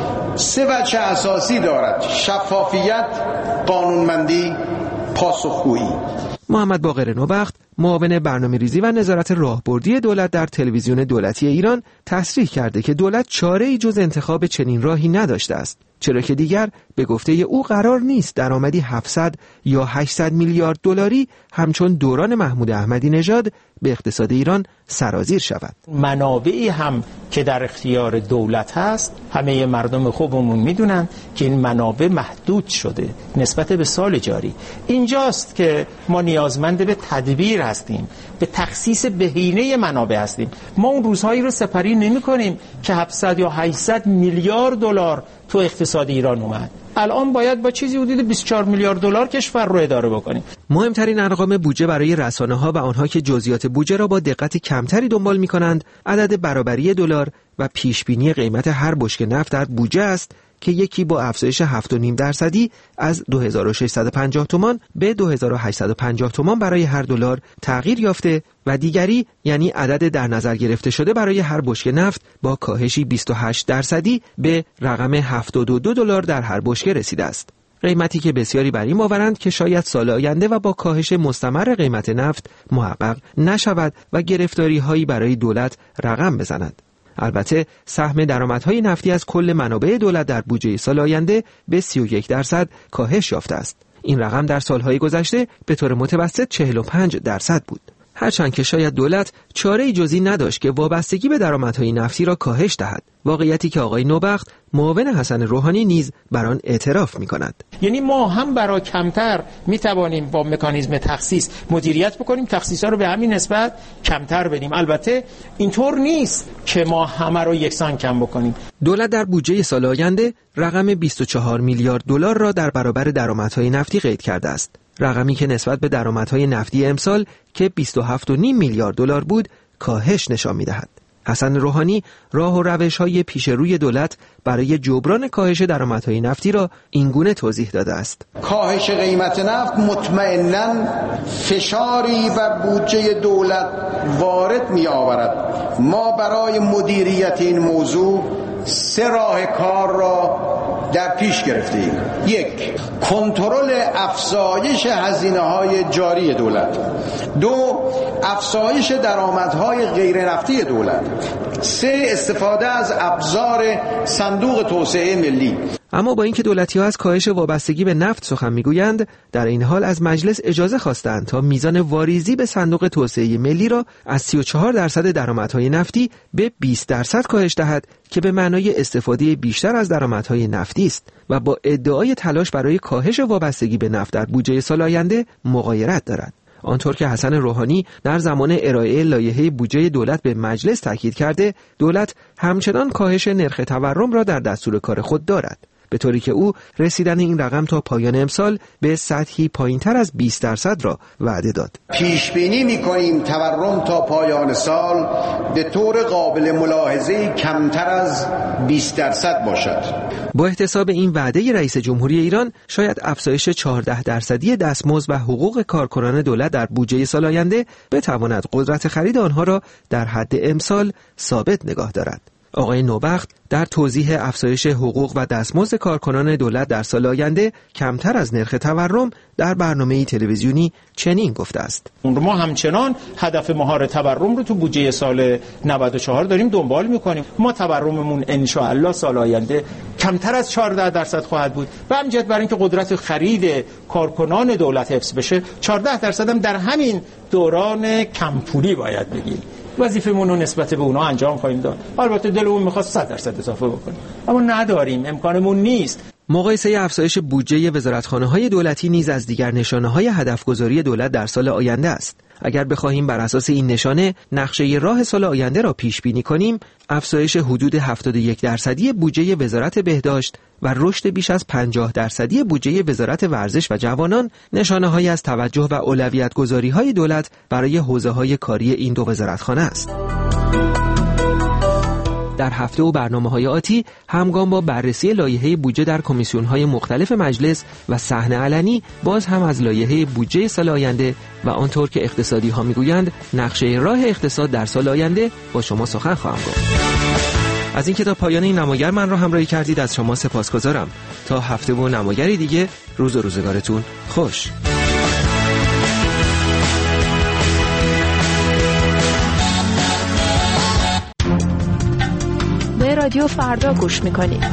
سه وجه اساسی دارد: شفافیت، قانونمندی، پاسخگویی. محمد باقر نوبخت، معاون برنامه‌ریزی و نظارت راهبردی دولت در تلویزیون دولتی ایران، تصریح کرده که دولت چاره‌ای جز انتخاب چنین راهی نداشته است، چرا که دیگر به گفته او قرار نیست درآمدی هفتصد یا هشتصد میلیارد دلاری همچون دوران محمود احمدی نژاد به اقتصاد ایران سرازیر شود. منابعی هم که در اختیار دولت هست، همه مردم خوبمون میدونن که این منابع محدود شده نسبت به سال جاری. اینجاست که ما نیازمند به تدبیر هستیم، به تخصیص بهینه منابع هستیم. ما اون روزهایی رو سپری نمی کنیم که هفتصد یا هشتصد میلیارد دلار تو اقتصاد ایران اومد. الان باید با چیزی حدود بیست و چهار میلیارد دلار کشور رو اداره بکنیم. مهمترین ارقام بودجه برای رسانه‌ها و آنها که جزئیات بودجه را با دقت کمتری دنبال می‌کنند، عدد برابری دلار و پیشبینی قیمت هر بشکه نفت در بودجه است که یکی با افزایش هفت و نیم درصدی از دو هزار و ششصد و پنجاه تومان به دو هزار و هشتصد و پنجاه تومان برای هر دلار تغییر یافته و دیگری یعنی عدد در نظر گرفته شده برای هر بشکه نفت با کاهشی بیست و هشت درصدی به رقم هفتاد و دو دلار در هر بشکه رسیده است. قیمتی که بسیاری بر این باورند که شاید سال آینده و با کاهش مستمر قیمت نفت محقق نشود و گرفتاری‌هایی برای دولت رقم بزند. البته سهم درآمدهای نفتی از کل منابع دولت در بودجه سال آینده به سی و یک درصد کاهش یافته است. این رقم در سالهای گذشته به طور متوسط چهل و پنج درصد بود. هرچند که شاید دولت چاره‌ای جزی نداشت که وابستگی به درآمدهای نفتی را کاهش دهد، واقعیتی که آقای نوبخت معاون حسن روحانی نیز بر آن اعتراف می‌کند. یعنی ما هم برای کمتر می‌توانیم با مکانیزم تخصیص مدیریت بکنیم، تخصیص‌ها رو به همین نسبت کمتر بدیم. البته اینطور نیست که ما همه رو یکسان کم بکنیم. دولت در بودجه سال آینده رقم بیست و چهار میلیارد دلار را در برابر درآمدهای نفتی قید کرده است. رقمی که نسبت به درآمدهای نفتی امسال که بیست و هفت و نیم میلیارد دلار بود کاهش نشان می‌دهد. حسن روحانی راه و روش‌های پیش روی دولت برای جبران کاهش درآمدهای نفتی را اینگونه توضیح داده است. کاهش قیمت نفت مطمئناً فشاری بر بودجه دولت وارد می‌آورد. ما برای مدیریت این موضوع سه راه کار را در پیش گرفتیم. یک، کنترل افزایش هزینه‌های جاری دولت. دو، افزایش درآمدهای غیر نفتی دولت. سه، استفاده از ابزار صندوق توسعه ملی. اما با اینکه دولتی‌ها از کاهش وابستگی به نفت سخن می‌گویند، در این حال از مجلس اجازه خواستند تا میزان واریزی به صندوق توسعه ملی را از سی و چهار درصد درآمدهای نفتی به بیست درصد کاهش دهد که به معنای استفاده بیشتر از درآمدهای نفتی است و با ادعای تلاش برای کاهش وابستگی به نفت در بودجه سال آینده مغایرت دارد. آنطور که حسن روحانی در زمان ارائه لایحه بودجه دولت به مجلس تاکید کرده، دولت همچنان کاهش نرخ تورم را در دستور کار خود دارد، به طوری که او رسیدن این رقم تا پایان امسال به سطحی پایینتر از بیست درصد را وعده داد. پیش بینی می‌کنیم تورم تا پایان سال به طور قابل ملاحظه‌ای کمتر از بیست درصد باشد. با احتساب این وعده رئیس جمهوری ایران، شاید افزایش چهارده درصدی دستمزد و حقوق کارکنان دولت در بودجه سال آینده بتواند قدرت خرید آنها را در حد امسال ثابت نگاه دارد. آقای نوبخت در توضیح افزایش حقوق و دستمزد کارکنان دولت در سال آینده کمتر از نرخ تورم در برنامه تلویزیونی چنین گفته است: ما همچنان هدف مهار تورم رو تو بودجه سال نود و چهار داریم دنبال میکنیم. ما تورممون ان شاء الله سال آینده کمتر از چهارده درصد خواهد بود و همینجوری برای اینکه قدرت خرید کارکنان دولت حفظ بشه، چهارده درصد هم در همین دوران کمپولی باید بگیریم. وظیفه‌مون رو نسبت به اونا انجام خواهیم داد. البته دلمون می‌خواد صد درصد اضافه بکنیم، اما نداریم، امکانمون نیست. مقایسه افزایش بودجه وزارتخانه‌های دولتی نیز از دیگر نشانه‌های هدفگذاری دولت در سال آینده است. اگر بخواهیم بر اساس این نشانه نقشه راه سال آینده را پیش بینی کنیم، افزایش حدود هفتاد و یک درصدی بودجه وزارت بهداشت و رشد بیش از پنجاه درصدی بودجه وزارت ورزش و جوانان نشانه‌هایی از توجه و اولویت‌گذاری‌های دولت برای حوزه‌های کاری این دو وزارتخانه است. در هفته و برنامه‌های آتی همگام با بررسی لایحه بودجه در کمیسیون‌های مختلف مجلس و صحن علنی باز هم از لایحه بودجه سال آینده و آنطور که اقتصادی‌ها می‌گویند نقشه راه اقتصاد در سال آینده با شما سخن خواهم گفت. از اینکه تا پایان این نماگر من را همراهی کردید از شما سپاسگزارم. تا هفته و نماگری دیگه روز و روزگارتون خوش. به رادیو فردا گوش میکنید.